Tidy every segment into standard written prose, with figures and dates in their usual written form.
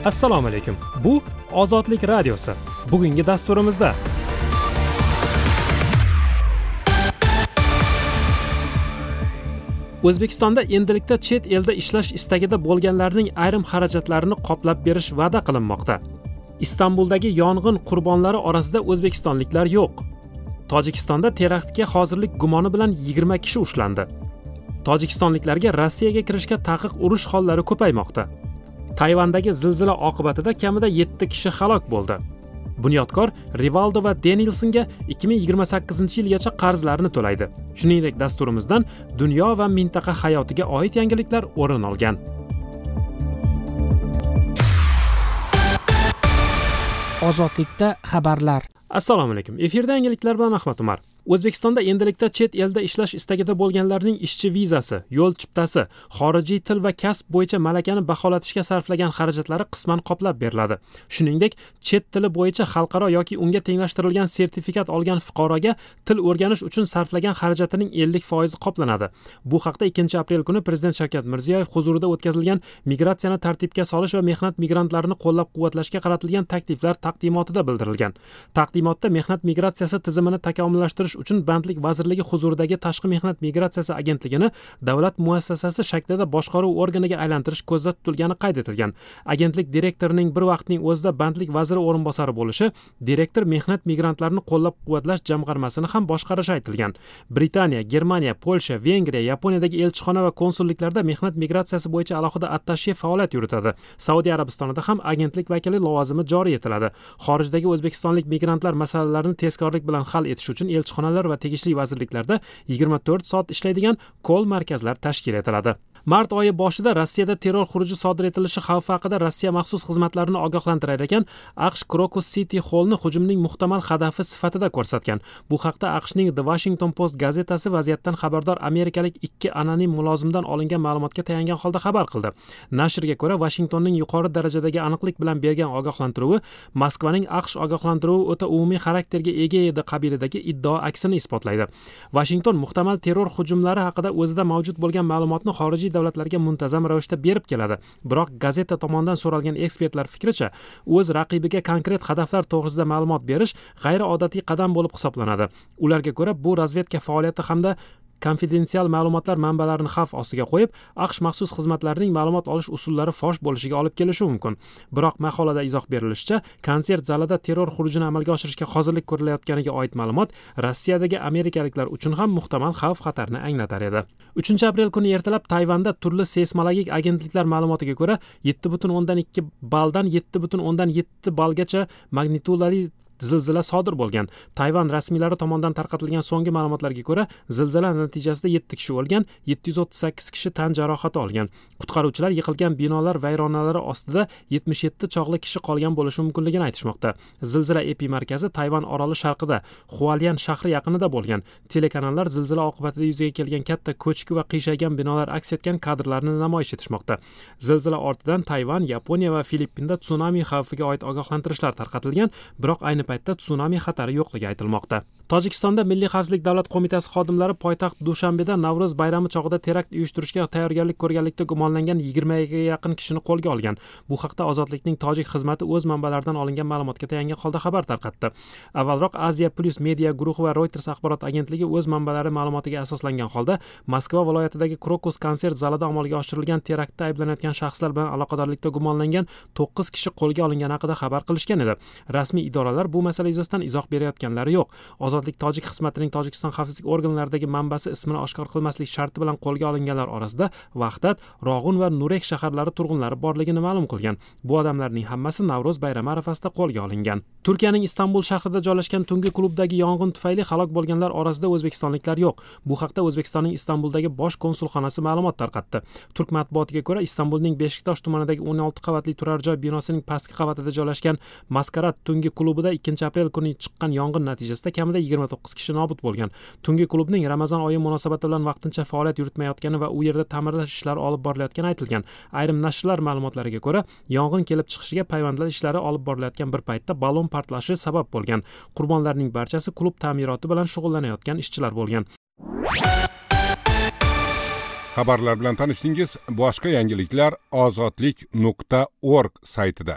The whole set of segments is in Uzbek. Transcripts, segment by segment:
Assalomu alaykum. Bu Ozodlik radiosi. Bugungi dasturimizda O'zbekistonda endilikda chet elda ishlash istagida bo'lganlarning ayrim xarajatlarini qoplab berish va'da qilinmoqda. Istanbuldagi yong'in qurbonlari orasida o'zbekistonliklar yo'q. Tojikistonda teraktga hozirlik gumoni bilan 20 kishi ushlandi. Tojikistonliklarga Rossiyaga kirishga taqiq urish hollari ko'paymoqda. Tayvandagi zilzila oqibatida kamida 7 kishi halok bo'ldi. Bunyodkor Rivaldo va Denilsonga 2028-yilgacha qarzlarini to'laydi. Shuningdek, dasturimizdan dunyo va mintaqa hayotiga oid yangiliklar o'rin olgan. Ozodlikda xabarlar. Assalomu alaykum. Efirda yangiliklar bilan Ahmad Umar. O'zbekistonda endilikda chet elda ishlash istagida bo'lganlarning ishchi vizasi, yo'l chiptasi, xorijiy til va kasb bo'yicha malakani baholatishga sarflagan xarajatlari qisman qoplab beriladi. Shuningdek, chet tili bo'yicha xalqaro yoki unga tenglashtirilgan sertifikat olgan fuqaroga til o'rganish uchun sarflagan xarajatining 50% qoplanadi. Bu haqda 2-aprel kuni Prezident Shavkat Mirziyoyev huzurida o'tkazilgan migratsiyani tartibga solish va mehnat migrantlarini qo'llab-quvvatlashga qaratilgan takliflar taqdimotida bildirilgan. Taqdimotda mehnat migratsiyasi tizimini takomillashtirish uchun Bandlik vazirligi huzuridagi Tashqi mehnat migratsiyasi agentligini davlat muassasasi shaklida boshqaruv organiga aylantirish ko'zda tutilgani qayd etilgan. Agentlik direktorining bir vaqtning o'zida Bandlik vaziri o'rinbosari bo'lishi, direktor mehnat migrantlarini qo'llab-quvvatlash jamg'armasini ham boshqarishi aytilgan. Britaniya, Germaniya, Polsha, Vengriya, Yaponiyadagi elchixona va konsulliklarda mehnat migratsiyasi bo'yicha alohida attache faoliyat yuritadi. Saudiya Arabistonida ham agentlik vakili lavozimi joriy etiladi. Xorijdagi o'zbekistonlik migrantlar masalalarini tezkorlik bilan hal etish uchun elchixonalar va tegishli vazirliklarda 24 soat ishlaydigan kol markazlar tashkil etiladi. Mart oyi boshida Rossiyada terror xuruji sodir etilishi xavfi haqida Rossiya maxsus xizmatlarini ogohlantirar ekan, AQSh Crocus City Hallni hujumning muhtamal hadafi sifatida ko'rsatgan. Bu haqda AQShning The Washington Post gazetasi vaziyatdan xabardor amerikalik 2 anonim mulozimdan olingan ma'lumotga tayangan holda xabar qildi. Nashrga ko'ra, Washingtonning yuqori darajadagi aniqlik bilan bergan ogohlantiruvi Moskvaning AQSh ogohlantiruvi o'ta umumiy xarakterga ega edi qabilidagi iddao aksini isbotlaydi. Washington muhtamal terror hujumlari haqida o'zida mavjud bo'lgan ma'lumotni xorijiy davlatlarga muntazam ravishda berib keladi. Biroq gazeta tomonidan so'ralgan ekspertlar fikricha, o'z raqibiga konkret hadaflar to'g'risida ma'lumot berish g'ayriodatiy qadam bo'lib hisoblanadi. Ularga ko'ra, bu razvedka faoliyati hamda konfidensial ma'lumotlar manbalarini xavf ostiga qo'yib, AQSh maxsus xizmatlarining ma'lumot olish usullari fosh bo'lishiga olib kelishi mumkin. Biroq maqolada izoh berilishicha, konsert zalida terror xurujini amalga oshirishga hozirlik ko'rilayotganiga oid ma'lumot Rossiyadagi amerikaliklar uchun ham muhtamal xavf-xatarni anglatar edi. 3-aprel kuni ertalab Tayvanda turli seysmologik agentliklar ma'lumotiga ko'ra 7.2 balldan 7.7 ballgacha magnitudali zilzila sodir bo'lgan. Tayvan rasmiylari tomonidan tarqatilgan so'nggi ma'lumotlarga ko'ra, zilzila natijasida 7 kishi o'lgan, 738 kishi tan jarohati olgan. Qutqaruvchilar yiqilgan binolar vayronalari ostida 77 chog'li kishi qolgan bo'lishi mumkinligini aytishmoqda. Zilzila epimarkazi Tayvan oroli sharqida, Hualyan shahri yaqinida bo'lgan. Telekanallar zilzila oqibatida yuzaga kelgan katta ko'chki va qiyshaygan binolar aks etgan kadrlarni namoyish etishmoqda. Zilzila ortidan Tayvan, Yaponiya va Filippinda tsunami xavfiga oid ogohlantirishlar tarqatilgan, biroq ayni paytda tsunami xatari yo'qligi aytilmoqda. Tojikistonda Milliy xavfsizlik davlat qo'mitasi xodimlari poytaxt Dushanbeda Navro'z bayrami chog'ida terakt uyushtirishga tayyorgarlik ko'rganlikda gumonlangan 20 ga yaqin kishini qo'lga olgan. Bu haqda Ozodlikning tojik xizmati o'z manbalaridan olingan ma'lumotga tayangan holda xabar tarqatdi. Avvalroq Asia Plus media guruhi va Reuters axborot agentligi o'z manbalari ma'lumotiga asoslangan holda Moskva viloyatidagi Crocus konsert zalida amalga oshirilgan teraktda ayblanayotgan shaxslar bilan aloqadorlikda gumonlangan 9 kishi qo'lga olingani haqida xabar qilishgan edi. Rasmiy idoralar bu masala yuzasidan izoh berayotganlari yo'q. Ozodlik tojik xizmatining Tojikiston xavfsizlik organlaridagi manbasi ismini oshkor qilmaslik sharti bilan qo'lga olinganlar orasida Vahdat, Rog'un va Nurek shaharlari turg'unlari borligini ma'lum qilgan. Bu odamlarning hammasi Navro'z bayrami arafasida qo'lga olingan. Turkiyaning Istanbul shahrida joylashgan tungi klubdagi yong'in tufayli halok bo'lganlar orasida o'zbekistonliklar yo'q. Bu haqda O'zbekistonning Istanbuldagi bosh konsulxonasi ma'lumot tarqatdi. Turk matbuotiga ko'ra, Istanbulning Beshiktosh tumanidagi 16 qavatli turar joy binosining pastki qavatida joylashgan Maskarat tungi klubida 2-aprel kuni chiqqan yong'in natijasida kamida 29 kishi nobud bo'lgan. Tungi klubning Ramazon oyi munosabati bilan vaqtincha faoliyat yuritmayotgani va u yerda ta'mirlash ishlari olib borilayotgani aytilgan. Ayrim nashrlar ma'lumotlariga ko'ra, yong'in kelib chiqishiga payvandlash ishlari olib borilayotgan bir paytda ballon portlashi sabab bo'lgan. Qurbonlarning barchasi klub ta'miroti bilan shug'ullanayotgan ishchilar bo'lgan. Xabarlar bilan tanishdingiz. Boshqa yangiliklar ozodlik.org saytida.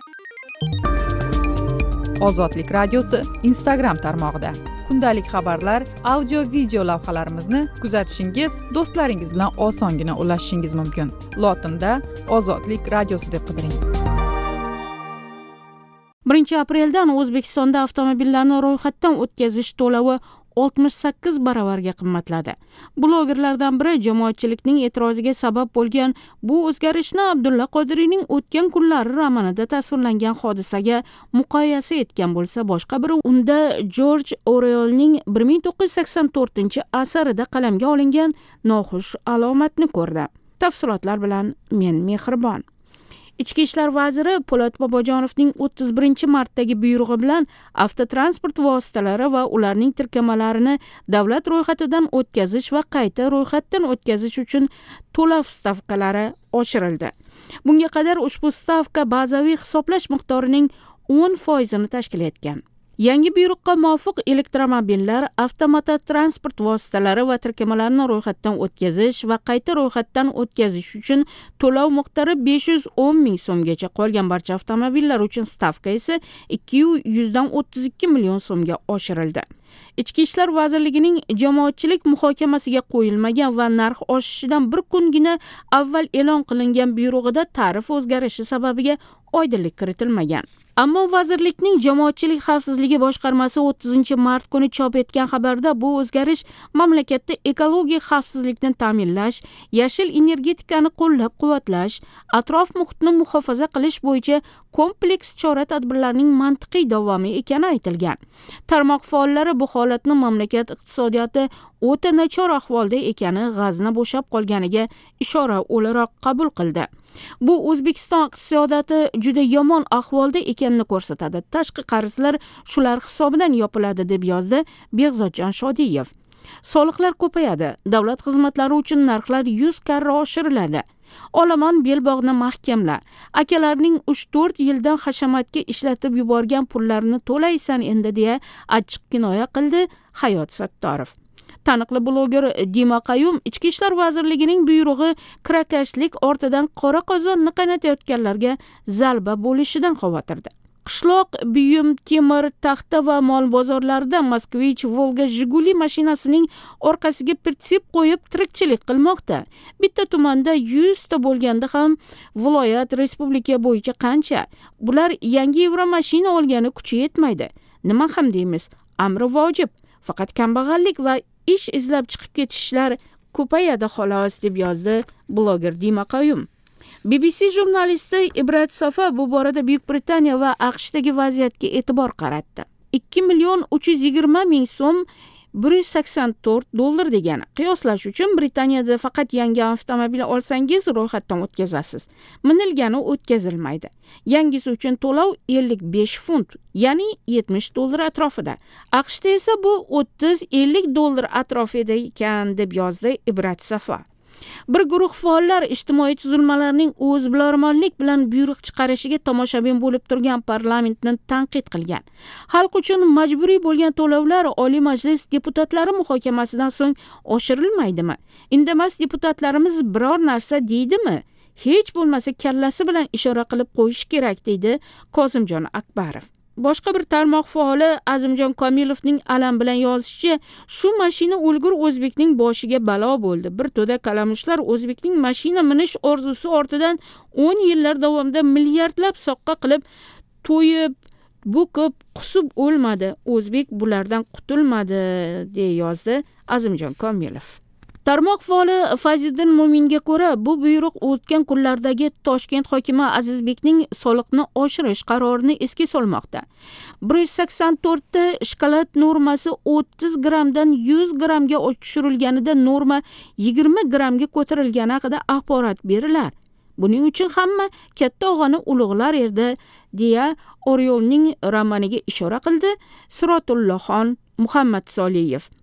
Ozodlik radiosi Instagram tarmog'ida. Kundalik xabarlar, audio, video lavhalarimizni kuzatishingiz, do'stlaringiz bilan osongina ulashishingiz mumkin. Lotinda Ozodlik radiosi deb qidiring. 1 apreldan O'zbekistonda avtomobillarni ro'yxatdan o'tkazish to'lovi 68 baravarga qimmatladi. Blogerlardan biri jamoatchilikning e'tiroziga sabab bo'lgan bu o'zgarishni Abdulla Qodiriyning o'tgan kunlari romanida tasvirlangan hodisaga muqoyasa etgan bo'lsa, boshqa biri unda Jorj Orwellning 1984-asarida qalamga olingan noxush alomatni ko'rdi. Tafsilotlar bilan men Mehribon. Ichki ishlar vaziri Po'lat Bobojonovning 31-martdagi buyrug'i bilan avtotransport vositalari va ularning tirkamalarini davlat ro'yxatidan o'tkazish va qayta ro'yxatdan o'tkazish uchun to'lov stavkalari oshirildi. Bunga qadar ushbu stavka bazaviy hisoblash miqdorining 10% tashkil etgan. Yangi buyruqqa muvofiq elektromobillar, avtomototransport vositalari va tirkamalarni ro'yxatdan o'tkazish va qayta ro'yxatdan o'tkazish uchun to'lov miqdori 510 ming so'mgacha, qolgan barcha avtomobillar uchun stavka esa 232 million so'mga oshirildi. Ichki ishlar vazirligining jamoatchilik muhokamasiga qo'yilmagan va narx oshishidan bir kungina avval e'lon qilingan buyrug'ida tarif o'zgarishi sababiga oydinlik kiritilmagan. Ammo vazirlikning jamoatchilik xavfsizligi boshqarmasi 30-mart kuni chop etgan xabarda bu o'zgarish mamlakatda ekologik xavfsizlikni ta'minlash, yashil energetikani qo'llab-quvvatlash, atrof muhitni muhofaza qilish bo'yicha kompleks chora-tadbirlarning mantiqiy davomi ekani aytilgan. Tarmoq faollari bu holatni mamlakat iqtisodiyoti o'ta nachor ahvolda ekani, g'azni bo'shab qolganiga ishora o'laroq qabul qildi. Bu O'zbekiston iqtisodiyoti juda yomon ahvolda ekanini ko'rsatadi. Tashqi qarzlar shular hisobidan yopiladi, deb yozdi Behzodjon Shodiyev. Soliqlar ko'payadi, davlat xizmatlari uchun narxlar 100 karra oshiriladi. Olomon belbog'ni mahkamla. Akalarning 3-4 yildan hashamatga ishlatib yuborgan pullarini to'laysan endi deya achchiq kinoya qildi Hayot Sattorov. Taniqli bloger Dima Qayum Ichki ishlar vazirligining buyrug'i kirakashlik ortidan qora qozonni qaynatayotganlarga zalba bo'lishidan xavotirda. Qishloq, buyum, temir, taxta va mol bozorlarida Moskvich, Volga, Jiguli mashinasining orqasiga pritsep qo'yib tirikchilik qilmoqda. Bitta tumanda 100 ta bo'lganda ham viloyat, respublika bo'yicha qancha? Bular yangi Euro mashina olgani kuchi yetmaydi. Nima ham deymiz? Amri vojib. Faqat kambag'allik va ish izlab chiqib ketishlar ko'payadi xolos, deb yozdi bloger Dima Qayum. BBC jurnalisti Ibrat Safa bu borada Buyuk Britaniya va AQShdagi vaziyatga e'tibor qaratdi. 2 million 320 ming so'm $184 degani. Qiyoslash uchun Britaniyada faqat yangi avtomobil olsangiz ro'yxatdan o'tkazasiz. Minilgani o'tkazilmaydi. Yangisi uchun to'lov 55 funt, ya'ni $70 atrofida. AQShda esa bu $30-50 atrofida ekan, deb yozdi Ibrat Safa. Bir guruh faollar ijtimoiy tuzilmalarning o'zbilarmonlik bilan buyruq chiqarishiga tomoshabin bo'lib turgan parlamentni tanqid qilgan. Xalq uchun majburiy bo'lgan to'lovlar Oliy Majlis deputatlari muhokamasidan so'ng oshirilmaydimi? Indamas deputatlarimiz biror narsa deydimi? Hech bo'lmasa kallasi bilan ishora qilib qo'yish kerak, deydi Kozimjon Akbarov. Boshqa bir tarmoq faoli Azimjon Komilovning alam bilan yozishicha, shu mashina o'lgur o'zbekning boshiga balo bo'ldi. Bir to'da kalamushlar o'zbekning mashina minish orzusi ortidan 10 yillar davomida milliardlab soqqa qilib, to'yib, bo'kib, qusib o'lmadi. O'zbek bulardan qutulmadi, deya yozdi Azimjon Komilov. Tarmoq faoli Fayziddin Mo'minga ko'ra, bu buyruq o'tgan kunlardagi Toshkent hokimi Azizbekning soliqni oshirish qarorini esga solmoqda. 184 ta shokolad normasi 30 gramdan 100 gramga tushirilganida norma 20 gramga ko'tarilgani haqida axborot berilar. Buning uchun hamma katta o'g'ani ulug'lar edi, deya Orwellning romaniga ishora qildi Sirotullaxon Muhammad Soliyev.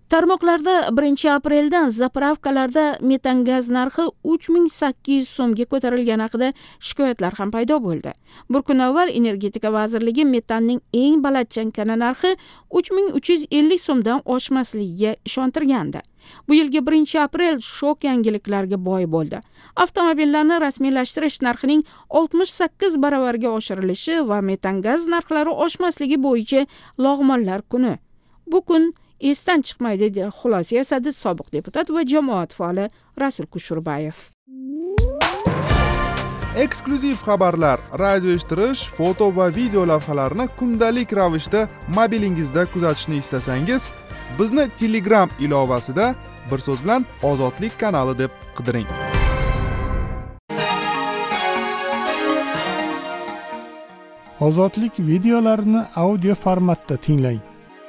Tarmoqlarda 1 apreldan zapravkalarda metan gaz narxi 3800 so'mga ko'tarilgani haqida shikoyatlar ham paydo bo'ldi. Bir kun avval Energetika vazirligi metanning eng balandchankana narxi 3350 so'mdan oshmasligiga ishontirgandi. Bu yilgi 1 aprel shok yangiliklarga boy bo'ldi. Avtomobillarni rasmiylashtirish narxining 68 baravarga oshirilishi va metan gaz narxlari oshmasligi bo'yicha log'monlar kuni. Bu kun esdan chiqmaydi deb xulosa yasadi sobiq deputat va jamoat faoli Rasul Kushurbayev. Eksklyuziv xabarlar, radio eshittirish, foto va video lavhalarni kundalik ravishda mobilingizda kuzatishni istasangiz, bizni Telegram ilovasida bir so'z bilan Ozodlik kanali deb qidiring. Ozodlik videolarini audio formatda tinglang.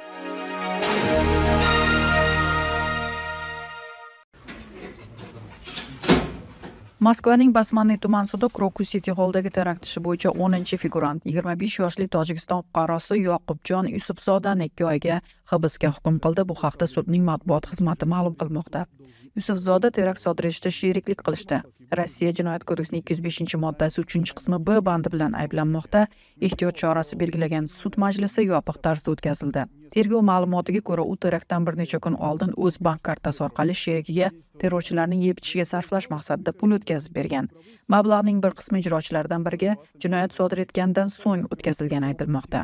Moskvaning Basmanniy tuman sudi Krokus City Hall'dagi terakt ishi bo'yicha 10-figurant 25 yoshli Tojikiston fuqarosi Yoqubjon Yusufzodani 2 oyga hibsga hukm qildi. Bu haqda sudning matbuot xizmati ma'lum qilmoqda. Yusufzoda terakt sodir etishda sheriklik qilishda Rossiya Jinoyat kodeksining 205-moddasi 3-qismi B bandi bilan ayblanmoqda. Ehtiyot chorasi belgilagan sud majlisi yopiq tarzda o'tkazildi. Tergov ma'lumotiga ko'ra, u teraktdan bir necha kun oldin o'z bank kartasi orqali sherigiga terrorchilarning yeb ichiga sarflash maqsadida pul o'tkazib bergan. Mablag'ning bir qismi ijrochilardan biriga jinoyat sodir etgandan so'ng o'tkazilgani aytilmoqda.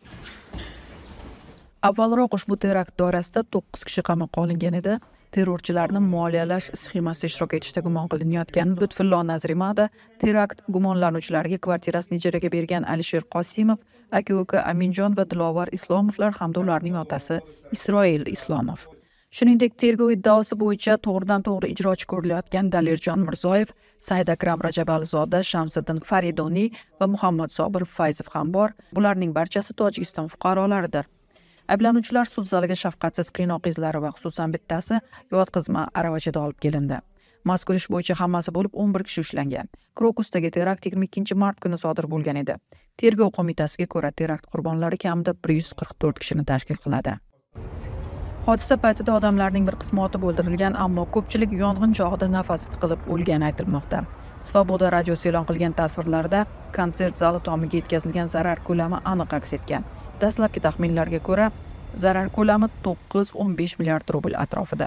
Avvalroq ushbu terakt doirasida 9 kishi qamoqqa olingan edi. Terrorchilarni moliyalash sxemasida ishtirok etishda gumon qilinayotgan Lutfullo Nazrimada terakt gumonlanuvchilariga kvartirasini ijaraga bergan Alisher Qosimov, aka-uka Aminjon va Dilovar Islomovlar hamda ularning otasi Isroil Islomov. Shuningdek, tergov iddaosi bo'yicha to'g'ridan-to'g'ri ijrochi ko'rilayotgan Dalirjon Mirzoyev, Said Akram Rajabalizoda, Shamsiddin Faridoniy va Muhammad Sobir Fayzov ham bor. Bularning barchasi Tojikiston fuqarolaridir. Ayblanuvchilar sud zaliga shafqatsiz qiynoq izlari va xususan bittasi yotqizma aravachada olib kelindi. Mazkur ish bo'yicha hammasi bo'lib 11 kishi ushlangan. Krokusdagi terakt 22 mart kuni sodir bo'lgan edi. Tergov qo'mitasiga ko'ra, terakt qurbonlari kamida 144 kishini tashkil qiladi. Hodisa paytida odamlarning bir qismi otib o'ldirilgan, ammo ko'pchilik yong'in chog'ida nafasi tiqilib o'lgani aytilmoqda. Svoboda radiosi e'lon qilgan tasvirlarda konsert zali tomiga yetkazilgan zarar ko'lami aniq aks etgan. Dastlabki taxminlarga ko'ra, zarar ko'lami 9-15 milliard rubl atrofida.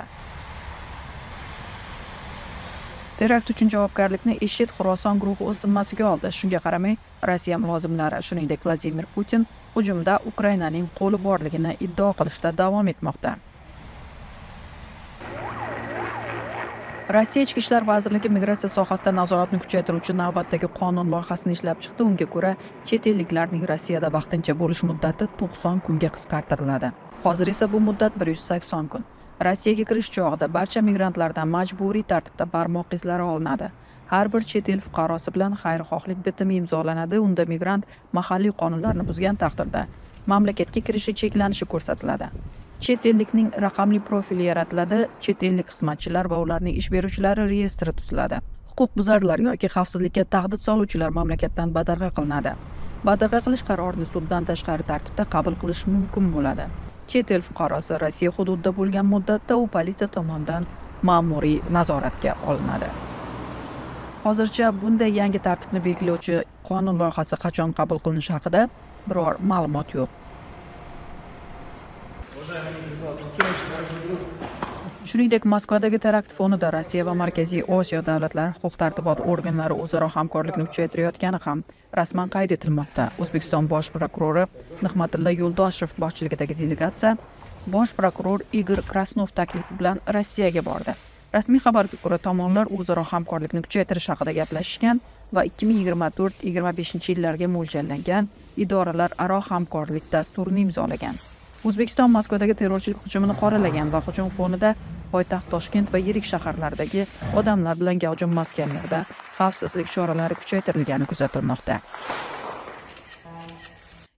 Terakt uchun javobgarlikni IShID Xuroson guruhi o'z zimmasiga oldi. Shunga qaramay, Rossiya mulozimlari, shuningdek Vladimir Putin hujumda Ukrainaning qo'li borligini iddao qilishda davom etmoqda. Rossiya Ichki ishlar vazirligi migratsiya sohasida nazoratni kuchaytiruvchi navbatdagi qonun loyihasini ishlab chiqdi. Unga ko'ra, chet elliklarning Rossiyada vaqtincha bo'lish muddati 90 kunga qisqartiriladi. Hozir esa bu muddat 180 kun. Rossiyaga kirish chog'ida barcha migrantlardan majburiy tartibda barmoq izlari olinadi. Har bir chet el fuqarosi bilan xayrixohlik bitimi imzolanadi. Unda migrant mahalliy qonunlarni buzgan taqdirda mamlakatga kirishi cheklanishi ko'rsatiladi. Chet ellikning raqamli profili yaratiladi. Chet ellik xizmatchilar va ularning ish beruvchilari reyestri tuziladi. Huquqbuzarlar yoki xavfsizlikka tahdid soluvchilar mamlakatdan badarg'a qilinadi. Badarg'a qilish qarorini suddan tashqari tartibda qabul qilish mumkin bo'ladi. Chet el fuqarosi Rossiya hududida bo'lgan muddatda u politsiya tomonidan ma'muriy nazoratga olinadi. Hozircha bunday yangi tartibni belgilovchi qonun loyihasi qachon qabul qilinishi haqida biror ma'lumot yo'q. Shuningdek, Moskvadagi terakt fonida Rossiya va Markaziy Osiyo davlatlari huquq-tartibot organlari o'zaro hamkorlikni kuchaytirayotgani ham rasman qayd etilmoqda. O'zbekiston bosh prokurori Nig'matilla Yo'ldoshev boshchiligidagi delegatsiya bosh prokuror Igor Krasnov taklifi bilan Rossiyaga bordi. Rasmiy xabarga ko'ra, tomonlar o'zaro hamkorlikni kuchaytirish haqida gaplashishgan va 2024-25 yillarga mo'ljallangan idoralararo hamkorlik dasturini imzolagan. O'zbekiston Moskvadagi terrorchilik hujumini qoralagan va hujum fonida poytaxt Toshkent va yirik shaharlardagi odamlar bilan gavjum maskanlarda xavfsizlik choralari kuchaytirilgani kuzatilmoqda.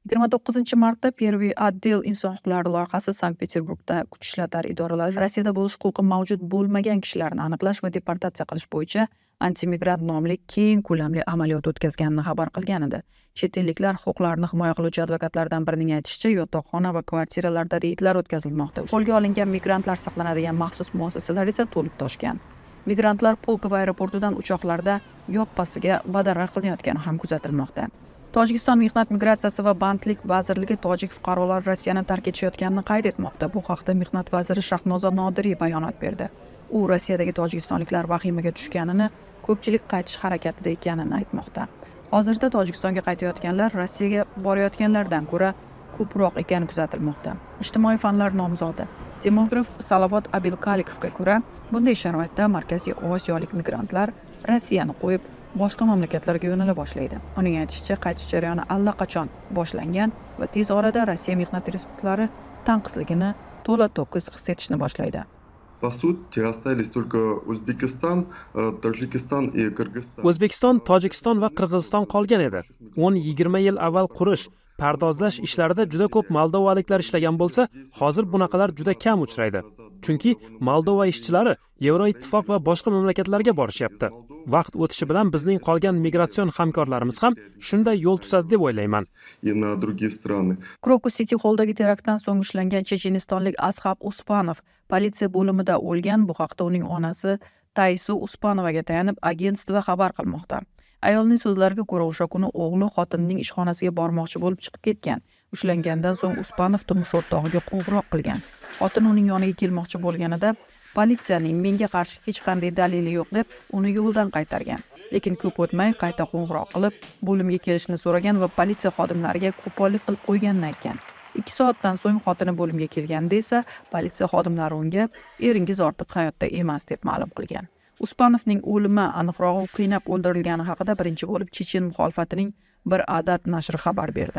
29-martda Первый отдел inson huquqlari loyihasi Sankt-Peterburgda kuch ishlatar idoralari Rossiyada bo'lish huquqi mavjud bo'lmagan kishilarni aniqlash va deportatsiya qilish bo'yicha antimigrant nomli keng ko'lamli amaliyot o'tkazganini xabar qilgan edi. Chet elliklar huquqlarini himoya qiluvchi advokatlardan birining aytishicha, yotoqxona va kvartiralarda reydlar o'tkazilmoqda. Qo'lga olingan migrantlar saqlanadigan maxsus muassasalar esa to'lib toshgan. Migrantlar Pulkovo aeroportidan uchoqlarda yoppasiga badarg'a qilinayotgani ham kuzatilmoqda. Tojikiston Mehnat migratsiyasi va bandlik vazirligi tojik fuqarolar Rossiyani tark etishayotganini qayd etmoqda. Bu haqda Mehnat vaziri Shahnoza Nodiriy bayonot berdi. U Rossiyadagi tojikistonliklar vahimaga tushganini, ko'pchilik qaytish harakatida ekanini aytmoqda. Hozirda Tojikistonga qaytayotganlar Rossiyaga borayotganlardan ko'ra ko'proq ekani kuzatilmoqda. Ijtimoiy fanlar nomzodi demograf Salavot Abilkalikovga ko'ra, bunday sharoitda Markaziy Osiyolik migrantlar Rossiyani qo'yib boshqa mamlakatlarga yo'nala boshlaydi. Uning aytishicha, qaytish jarayoni allaqachon boshlangan va tez orada Rossiya mehnat resurslari tanqisligini to'la-to'kis his etishni boshlaydi. По сути, остались только Узбекистан, Tojikiston и Qirg'iziston. O'zbekiston, Tojikiston va Qirg'iziston qolgan edi. 10-20 yil avval qurish, pardozlash ishlarida juda ko'p moldovaliklar ishlagan bo'lsa, hozir bunaqalar juda kam uchraydi. Chunki Moldova ishchilari Yevroittifoq va boshqa mamlakatlarga borishyapti. Vaqt o'tishi bilan bizning qolgan migratsion hamkorlarimiz ham shunday yo'l tutadi deb o'ylayman. И на другие страны. Krokus City Hall'dagi teraktdan so'ng ushlangan chechenistonlik Ashab Uspanov politsiya bo'limida o'lgan. Bu haqda uning onasi Taysu Uspanovaga tayanib agentство xabar qilmoqda. Ayolning so'zlariga ko'ra, o'sha kuni o'g'li xotinining ishxonasiga bormoqchi bo'lib chiqib ketgan. Ushlangandan so'ng Uspanov turmush o'rtog'iga qo'ng'iroq qilgan. Xotin uning yoniga kelmoqchi bo'lganida politsiyaning menga qarshi hech qanday dalili yo'q deb uni yo'ldan qaytargan. Lekin ko'p o'tmay qayta qo'ng'iroq qilib, bo'limga kelishni so'ragan va politsiya xodimlariga qo'pollik qilib qo'yganini aytgan. 2 soatdan so'ng xotini bo'limga kelganda esa politsiya xodimlari unga eringiz ortiq hayotda emas deb ma'lum qilgan. Uspanovning o'limi, aniqrog'i u qiynab o'ldirilgani haqida birinchi bo'lib chechen muxolifatining bir adat nashri xabar berdi.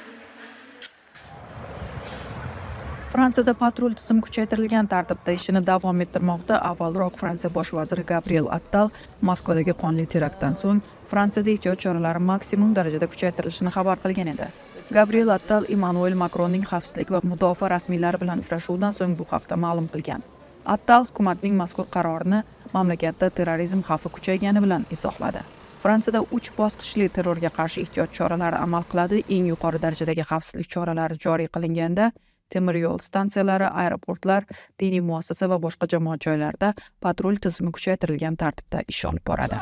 Fransiyada patrul tizimi kuchaytirilgan tartibda ishini davom ettirmoqda. Avvalroq Fransiya bosh vaziri Gabriel Attal Moskvadagi qonli teraktdan so'ng Fransiyada ehtiyot choralari maksimum darajada kuchaytirilishini xabar qilgan edi. Gabriel Attal Emmanuel Macronning xavfsizlik va mudofaa rasmiylari bilan uchrashuvidan so'ng bu haqda ma'lum qilgan. Attal hukumatning mazkur qarorini mamlakatda terrorizm xavfi kuchaygani bilan izohladi. Fransiyada 3 bosqichli terrorga qarshi ehtiyot choralari amal qiladi. Eng yuqori darajadagi xavfsizlik choralari joriy qilinganda temir yo'l stansiyalari, aeroportlar, diniy muassasa va boshqa jamoat joylarida patrul tizimi kuchaytirilgan tartibda ish olib boradi.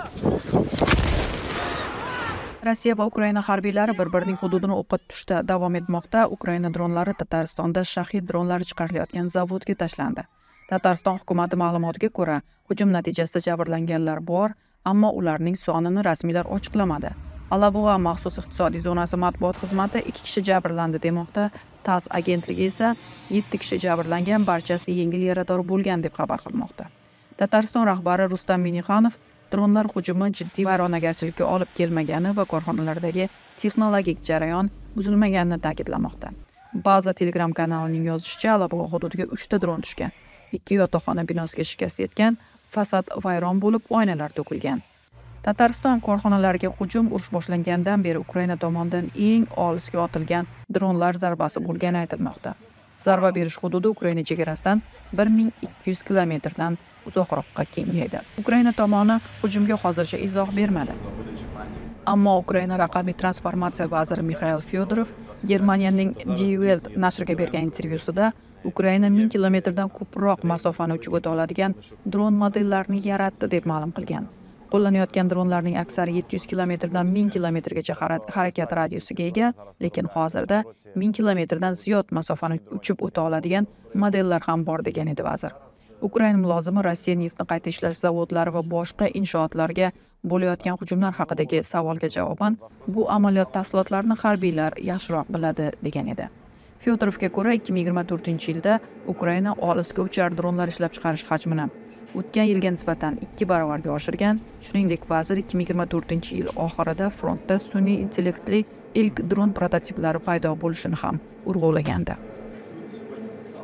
Rossiya va Ukraina harbiylari bir-birining hududini o'qqa tutishda davom etmoqda. Ukraina dronlari Tataristonda shahid dronlari chiqarilayotgan zavodga tashlandi. Tatariston hukumati ma'lumotiga ko'ra, hujum natijasida jabrlanganlar bor, ammo ularning sonini rasmiylar ochiqlamadi. Alabug'a maxsus iqtisodiy zonasi matbuot xizmati 2 kishi jabrlandi demoqda. TASS agentligi esa 7 kishi jabrlangan, barchasi yengil yarador bo'lgan deb xabar qilmoqda. Tatariston rahbari Rustam Minixanov dronlar hujumi jiddiy vayronagarchilikka olib kelmagani va korxonalardagi texnologik jarayon buzilmaganini ta'kidlamoqda. Baza Telegram kanalining yozishicha, Alabug'a hududiga 3 ta dron tushgan. 2 yotoqxona binosiga shikast yetgan, fasad vayron bo'lib, oynalar to'kilgan. Tatariston korxonalariga hujum urush boshlangandan beri Ukraina tomonidan eng olisga otilgan dronlar zarbasi bo'lgani aytilmoqda. Zarba berish hududi Ukraina chegarasidan 1200 kilometrdan uzoqroqqa kengaydi. Ukraina tomoni hujumga hozircha izoh bermadi. Ammo Ukraina raqamli transformatsiya vaziri Mikhail Fyodorov Germaniyaning Die Welt nashriga bergan intervyusida Ukraina 1000 kilometrdan ko'proq masofani uchib o'ta oladigan dron modellarini yaratdi deb ma'lum qilgan. Qo'llanayotgan dronlarning aksari 700 kilometrdan 1000 kilometrgacha harakat radiusiga ega, lekin hozirda 1000 kilometrdan ziyod masofani uchib o'ta oladigan modellar ham bor degan edi vazir. Ukraina mulozimi Rossiya neftni qayta ishlash zavodlari va boshqa inshootlarga bo'layotgan hujumlar haqidagi savolga javoban, bu amaliyot tafsilotlarini harbiylar yaxshiroq biladi degan edi. Fyodorovga ko'ra 2024-yilda Ukraina olisga uchar dronlar ishlab chiqarish hajmini o'tgan yilga nisbatan 2 barobarga oshirgan. Shuningdek, vazir 2024-yil oxirida frontda sun'iy intellektli ilk dron prototiplari paydo bo'lishini ham urg'ulagandi.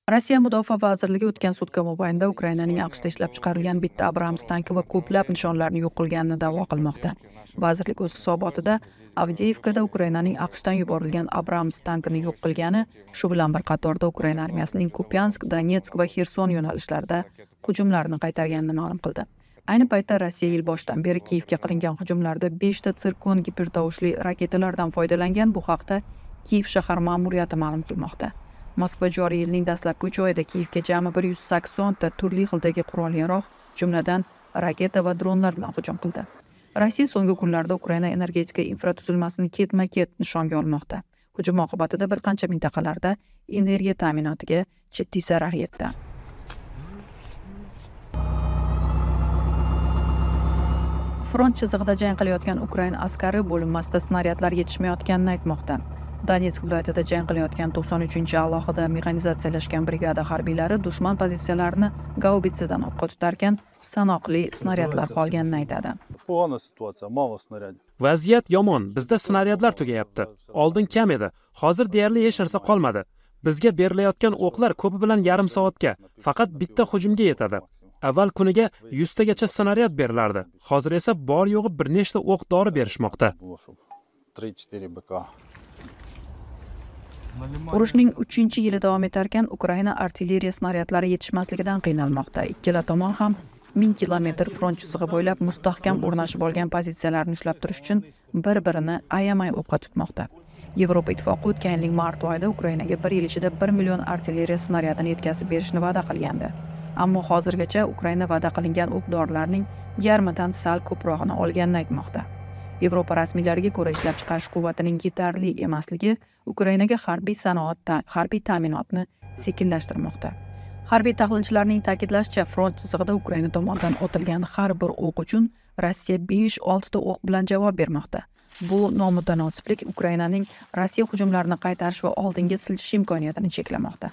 Rossiya Mudofaa vazirligi o'tgan sutka mobaynida Ukrainaning AQShda ishlab chiqarilgan bitta Abrams tanki va ko'plab nishonlarni yo'q qilganini da'vo qilmoqda. Vazirlik o'z hisobotida Avdiivkada Ukrainaning AQShdan yuborilgan Abrams tankini yo'q qilgani, shu bilan bir qatorda Ukraina armiyasining Kupiansk, Donetsk va Xerson yo'nalishlarida hujumlarni qaytarganini ma'lum qildi. Ayni paytda Rossiya yil boshidan beri Kiyevga qilingan hujumlarda 5 ta Tsirkon gipertovushli raketalardan foydalangan. Bu haqda Kiyev shahar ma'muriyati ma'lum qilmoqda. Moskva joriy yilning dastlabki 3 oyida Kiyevga jami 180 ta turli xildagi qurol-yarog', jumladan raketa va dronlar bilan hujum qildi. Rossiya so'nggi kunlarda Ukraina energetika infratuzilmasini ketma-ket nishonga olmoqda. Hujum oqibatida bir qancha mintaqalarda energiya ta'minotiga jiddiy zarar yetdi. Front chizig'ida jang qilayotgan Ukraina askari bo'linmasida snaryadlar yetishmayotganini aytmoqda. Donetsk viloyatida jang qilayotgan 93-alohida mexanizatsiyalashgan brigada harbiylari dushman pozitsiyalarini gaubitsadan o'qqa tutarkan, sanoqli snaryadlar qolganini aytadi. Vaziyat yomon. Bizda snaryadlar tugayapti. Oldin kam edi. Hozir deyarli hech narsa qolmadi. Bizga berilayotgan o'qlar ko'pi bilan yarim soatga, faqat bitta hujumga yetadi. Avval kuniga 100 tagacha snaryad berilardi. Hozir esa bor yo'g'i bir nechta o'q dori berishmoqda. Urushning 3-yili davom etarkan, Ukraina artilleriya snaryadlari yetishmasligidan qiynalmoqda. Ikkala tomon ham 1000 kilometr front chizig'i bo'ylab mustahkam o'rnashib olgan pozitsiyalarni ushlab turish uchun bir-birini ayamay o'qqa tutmoqda. Yevropa Ittifoqi o'tgan yilning mart oyida Ukrainaga 1 yil ichida 1 million artilleriya snaryadini yetkazib berishni va'da qilgandi. Ammo hozirgacha Ukraina va'da qilingan o'q-dorilarning yarmidan sal ko'prog'ini olganini aytmoqda. Yevropa rasmiylariga ko'ra, ishlab chiqarish quvvatining yetarli emasligi Ukrainaga harbiy ta'minotni sekinlashtirmoqda. Harbiy tahlilchilarning ta'kidlashicha, front chizig'ida Ukraina tomonidan otilgan har bir o'q uchun Rossiya 5-6 ta o'q bilan javob bermoqda. Bu nomutanosiblik Ukrainaning Rossiya hujumlarini qaytarish va oldinga siljish imkoniyatini cheklamoqda.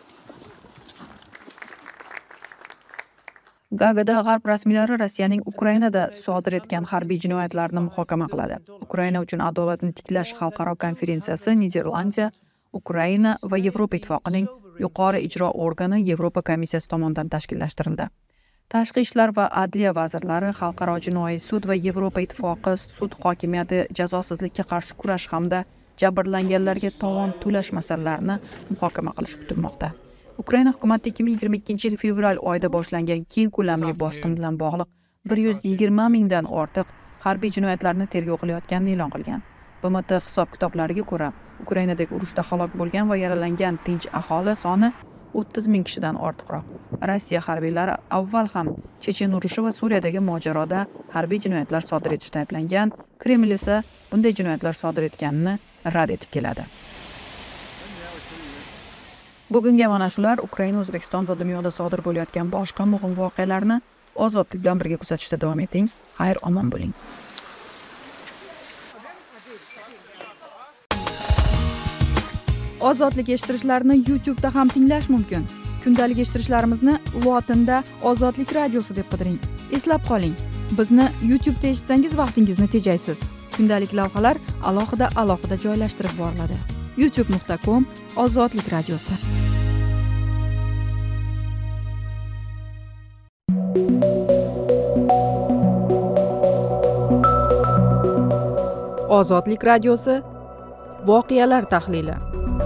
Gagada G'arb rasmiylari Rossiyaning Ukrainada sodir etgan harbiy jinoyatlarni muhokama qiladi. Ukraina uchun adolatni tiklash xalqaro konferensiyasi Niderlandiya, Ukraina va Yevropa Ittifoqining yuqori ijro organi Yevropa komissiyasi tomonidan tashkillashtirildi. Tashqi ishlar va adliya vazirlari, Xalqaro jinoiy sud va Yevropa Ittifoqi sud hokimiyati, jazosizlikka qarshi kurash hamda jabrlanganlarga tovon to'lash masalalarini muhokama qilish kutilmoqda. Ukraina hukumati 2022-yil fevral oyida boshlangan keng ko'lamli bosqin bilan bog'liq 120 mingdan ortiq harbiy jinoyatlarni tergov qilayotganini e'lon qilgan. BMT hisob-kitoblariga ko'ra, Ukrainadagi urushda halok bo'lgan va yaralangan tinch aholi soni 30 ming kishidan ortiqroq. Rossiya harbiylari avval ham Chechen urushi va Suriyadagi mojaroda harbiy jinoyatlar sodir etishda ayblangan, Kreml esa bunday jinoyatlar sodir etganini rad etib keladi. Bugunga mana shular. Ukraina, O'zbekiston va dunyoda sodir bo'layotgan boshqa muhim voqealarni ozodlik bilan birga kuzatishda davom eting. Xayr, omon bo'ling. Ozodlik eshittirishlarni YouTube'da ham tinglash mumkin. Kundalik eshittirishlarimizni lotinda Ozodlik radiosi deb qidiring. Eslab qoling, bizni YouTube'da eshitsangiz vaqtingizni tejaysiz. Kundalik lavhalar alohida joylashtirib boriladi. youtube.com/Ozodlik radiosi. Ozodlik radiosi voqealar tahlili.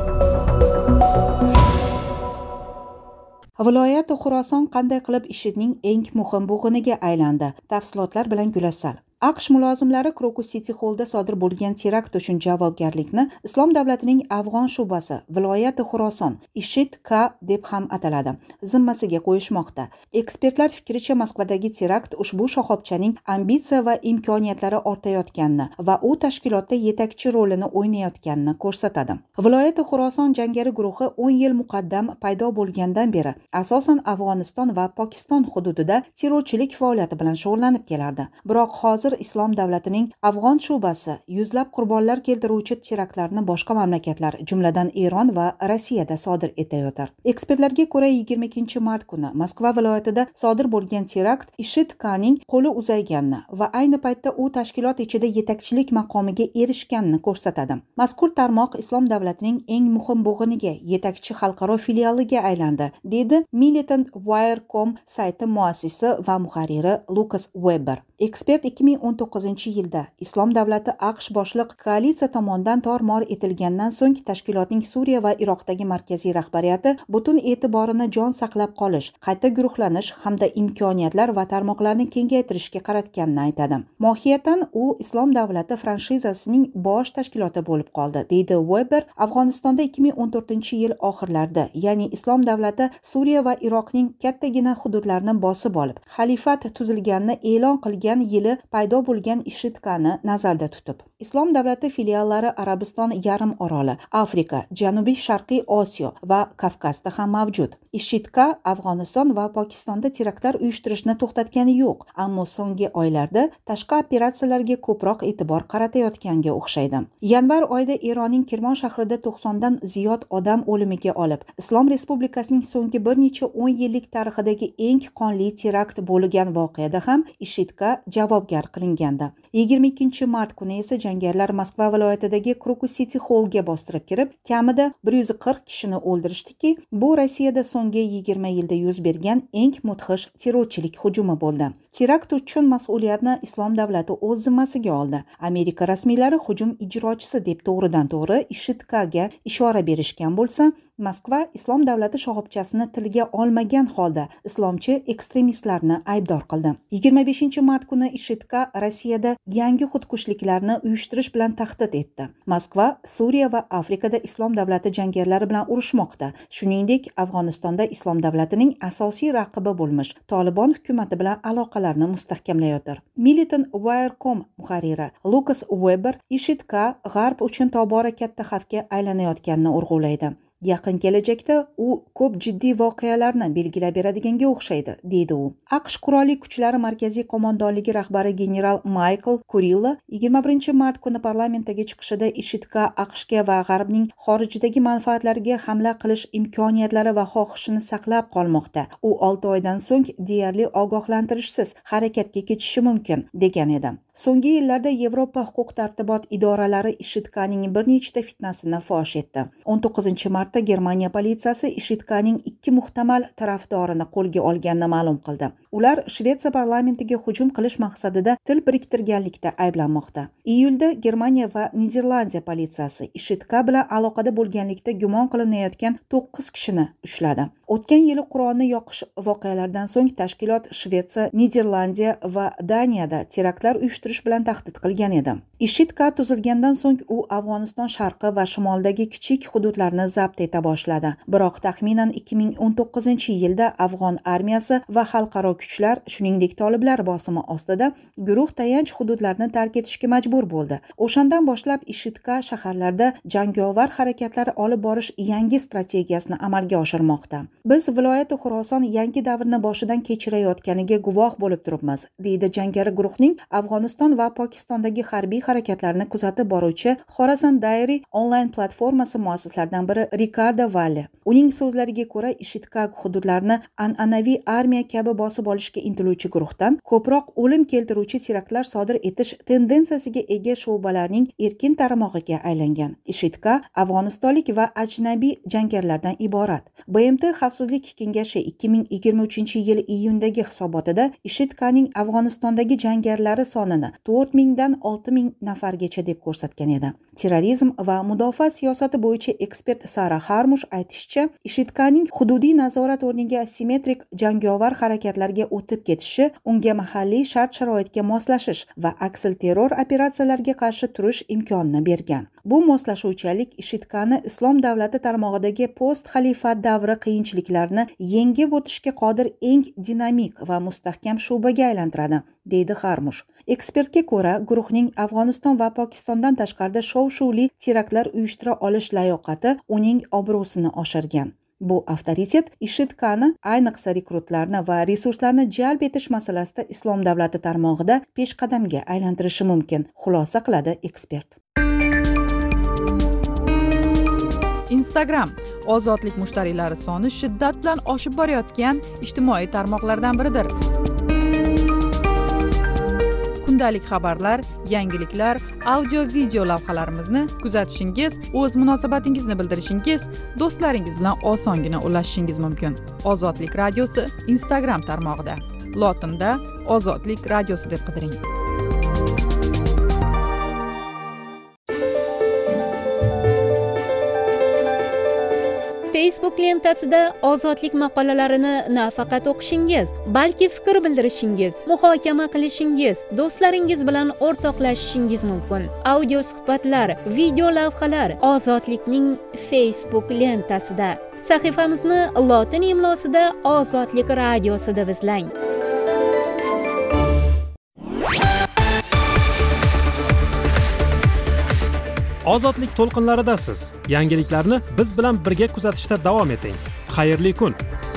Viloyat Xuroson qanday qilib IShIDning eng muhim bo'g'iniga aylandi? Tafsilotlar bilan Gulassal. AQSh mulozimlari Crocus City Hallda sodir bo'lgan terakt uchun javobgarlikni Islom davlatining Afg'on shubasi viloyati Xuroson IShID-K deb ham ataladi, zimmasiga qo'yishmoqda. Ekspertlar fikricha, Moskvadagi terakt ushbu shoxobchaning ambitsiya va imkoniyatlari ortayotganini va u tashkilotda yetakchi rolini o'ynayotganini ko'rsatadi. Viloyati Xuroson jangari guruhi 10 yil muqaddam paydo bo'lgandan beri asosan Afg'oniston va Pokiston hududida terrorchilik faoliyati bilan shug'ullanib kelardi. Biroq hozir hozir Islom davlatining Afg'on shubasi yuzlab qurbonlar keltiruvchi teraktlarni boshqa mamlakatlar, jumladan Eron va Rossiyada sodir etayotir. Ekspertlarga ko'ra 22-mart kuni Moskva viloyatida sodir bo'lgan terakt IShID-Kning qo'li uzayganini va ayni paytda u tashkilot ichida yetakchilik maqomiga erishganini ko'rsatadi. Mazkur tarmoq Islom davlatining eng muhim bo'g'iniga, yetakchi xalqaro filialiga aylandi, dedi Militant Wire.com sayti muassisi va muharriri Lucas Weber. Ekspert 2019-yilda Islom davlati AQSh boshliq koalitsiya tomonidan tor-mor etilgandan so'ng tashkilotning Suriya va Iroqdagi markaziy rahbariyati butun e'tiborini jon saqlab qolish, qayta guruhlanish hamda imkoniyatlar va tarmoqlarni kengaytirishga qaratganini aytadi. Mohiyatan u Islom davlati franshizasining bosh tashkiloti bo'lib qoldi, deydi Weber. Afg'onistonda 2014-yil oxirlarida, ya'ni Islom davlati Suriya va Iroqning kattagina hududlarini bosib olib, xalifat tuzilganini e'lon qilgan yili paydo bo'lgan IShID-Kni nazarda tutib, Islom davlati filiallari Arabiston yarim oroli, Afrika, Janubiy Sharqiy Osiyo va Kavkazda ham mavjud. IShID-K Afg'oniston va Pokistonda teraktlar uyushtirishni to'xtatgani yo'q, ammo so'nggi oylarda tashqi operatsiyalarga ko'proq e'tibor qaratayotganga o'xshaydi. Yanvar oyida Eronning Kirmon shahrida 90 dan ziyod odam o'limiga olib, Islom Respublikasining so'nggi bir necha 10 yillik tarixidagi eng qonli terakt bo'lgan voqeada ham IShID-K javobgar qilingandi. 22-mart kuni esa jangarilar Moskva viloyatidagi Krokus City Hallga bostirib kirib, kamida 140 kishini o'ldirishdiki, bu Rossiyada so'nggi 20 yilda yuz bergan eng mudhish terrorchilik hujumi bo'ldi. Terakt uchun mas'uliyatni Islom davlati o'z zimmasiga oldi. Amerika rasmiylari hujum ijrochisi deb to'g'ridan-to'g'ri IShID-Kga ishora berishgan bo'lsa, Moskva Islom davlati shoxobchasini tilga olmagan holda islomchi ekstremistlarni aybdor qildi. 25-mart kuni IShID-K Rossiyada yangi xudkushliklarni uyushtirish bilan tahdid etdi. Moskva Suriya va Afrikada Islom davlati jangarilari bilan urushmoqda. Shuningdek, Afg'onistonda Islom davlatining asosiy raqibi bo'lmish Tolibon hukumati bilan aloqalarni mustahkamlayotir. Militant Wire.com muharriri Lucas Weber IShID-K G'arb uchun tobora katta xavfga aylanayotganini urg'ulaydi. Yaqin kelajakda u ko'p jiddiy voqealarni belgilab beradiganga o'xshaydi, deydi u. AQSh qurolli kuchlari markaziy qo'mondonligi rahbari general Michael Kurilla 21-mart kuni parlamentdagi chiqishida IShID-K AQShga va G'arbning xorijdagi manfaatlariga hamla qilish imkoniyatlari va xohishini saqlab qolmoqda. U 6 oydan so'ng deyarli ogohlantirishsiz harakatga kechishi mumkin, degan edi. So'nggi yillarda Yevropa huquq-tartibot idoralari IShID-Kning bir nechta fitnasini fosh etdi. 19-martda Germaniya politsiyasi IShID-Kning 2 muhtamal tarafdorini qo'lga olganini ma'lum qildi. Ular Shvetsiya parlamentiga hujum qilish maqsadida til biriktirganlikda ayblanmoqda. Iyulda Germaniya va Niderlandiya politsiyasi IShID-K bilan aloqada bo'lganlikda gumon qilinayotgan 9 kishini ushladi. O'tgan yili Qur'onni yoqish voqealaridan so'ng tashkilot Shvetsiya, Niderlandiya va Daniyada teraktlar uyushtirish bilan tahdid qilgan edi. IShID-K tuzilgandan so'ng u Afg'oniston sharqi va shimolidagi kichik hududlarni zabt eta boshladi. Biroq taxminan 2019-yilda Afg'on armiyasi va xalqaro kuchlar, shuningdek toliblar bosimi ostida guruh tayanch hududlarni tark etishga majbur bo'ldi. O'shandan boshlab IShID-K shaharlarda jangovar harakatlar olib borish yangi strategiyasini amalga oshirmoqda. Biz viloyat Xuroson yangi davrni boshidan kechirayotganiga guvoh bo'lib turibmiz, deydi jangari guruhning Afg'oniston va Pokistondagi harbiy harakatlarni kuzatib boruvchi Khorasan Diary onlayn platformasi muassislaridan biri Ricardo Valle. Uning so'zlariga ko'ra, IShID-K hududlarni an'anaviy armiya kabi bosib olishga intiluvchi guruhdan ko'proq o'lim keltiruvchi teraktlar sodir etish tendensiyasiga ega sho'balarning erkin tarmog'iga aylangan. IShID-K afg'onistonlik va ajnabiy jangarilardan iborat. BMT Xavfsizlik kengashi 2023-yil iyundagi hisobotida IShID-Kning Afg'onistondagi jangarilari sonini 4000 dan 6000 nafargacha deb ko'rsatgan edi. Terrorizm va mudofaa siyosati bo'yicha ekspert Sara Harmush aytishicha, IShID-Kning hududiy nazorat o'rniga simmetrik jangovar harakatlarga o'tib ketishi unga mahalliy shart-sharoitga moslashish va aksil terror operatsiyalariga qarshi turish imkonini bergan. Bu moslashuvchanlik IShID-Kni Islom davlati tarmog'idagi post-xalifat davri qiyinchiliklarini yengib o'tishga qodir eng dinamik va mustahkam shubaga aylantiradi, deydi Harmush. Ekspertga ko'ra, guruhning Afg'oniston va Pokistondan tashqarida shov-shuvli teraktlar uyushtira olish layoqati uning obro'sini oshirgan. Bu avtoritet IShIDkani, ayniqsa rekrutlarni va resurslarni jalb etish masalasida Islom davlati tarmog'ida peshqadamga aylantirishi mumkin, xulosa qiladi ekspert. Instagram ozodlik mushtariylari soni shiddat bilan oshib borayotgan ijtimoiy tarmoqlardan biridir. Kundalik xabarlar, yangiliklar, audio-video lavhalarimizni kuzatishingiz, o'z munosabatingizni bildirishingiz, do'stlaringiz bilan osongina ulashishingiz mumkin. Ozodlik radiosi Instagram tarmog'ida. Lotinda Ozodlik radiosi deb qidiring. Facebook lentasida ozodlik maqolalarini nafaqat o'qishingiz, balki fikr bildirishingiz, muhokama qilishingiz, do'stlaringiz bilan o'rtoqlashishingiz mumkin. Audio suhbatlar, video lavhalar ozodlikning Facebook lentasida. Sahifamizni lotin imlosida Ozodlik radiosi deb izlang. Ozodlik to'lqinlaridasiz. Yangiliklarni biz bilan birga kuzatishda davom eting. Xayrli kun.